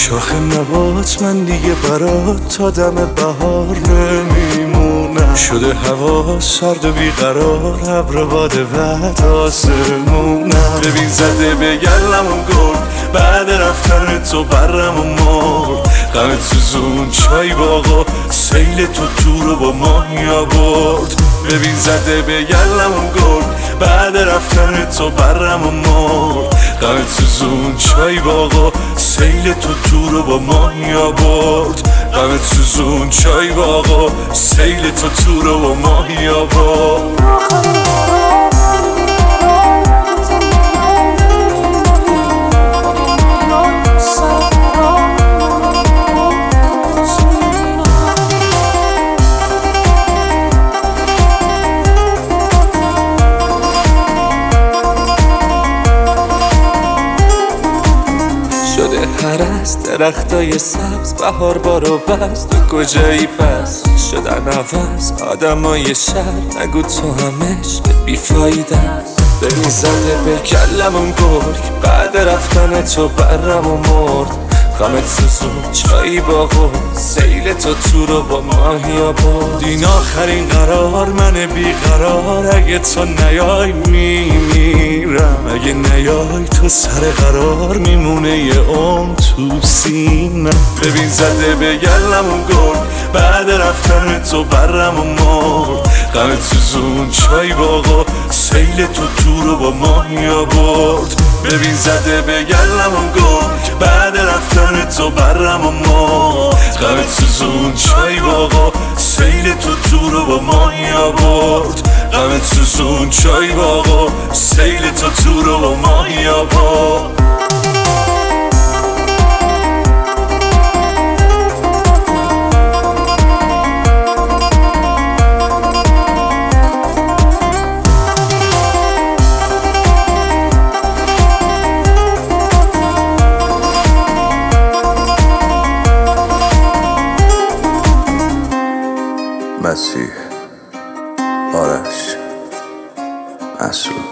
شاخ نبات من دیگه برات تا دم بهار نمیمونم. شده هوا سرد و بیقرار، ابر باد بعد آسمونم. ببین زده به گلمون گل، بعد رفتن تو برم و مرد. غمت سوزون چای باغا، سیل تو رو با ماهی آورد. ببین زده به گلمون گل، بعد رفتن تو برم و مرد. غمت سوزون چای باغا، سیل تو رو با ماهی آورد. غمت سوزون چای باغا، سیل تو رو با ماهی آورد. شده هرست درختای سبز، بهار بارو بست. تو کجایی پس؟ شدن عوض آدمای شهر، نگو تو هم عشق بیفایده است. ببین زده به کلمون گرگ، بعد رفتن تو برم و مرد. غمت سوزون چایی باغو، سیل تو رو با ماهی آورد. این آخرین قرار من بیقرار، اگه تو نیای میمیرم. اگه نیای تو سر قرار میمونه یه عمر تو سینم. ببین زده به گلمون گل، بعد رفتن تو برم و مرد. غمت سوزون چای باغا، سیل تو رو با ماهی آورد. ببین زده به گلمون گل، بعد رفتن تو برم و مرد. غمت سوزون چای باغا، سیل تو رو با ماهی آورد. غمت سوزون چای باغا، سیل تو رو با ماهی آورد. مسیح، آرش، مسعود.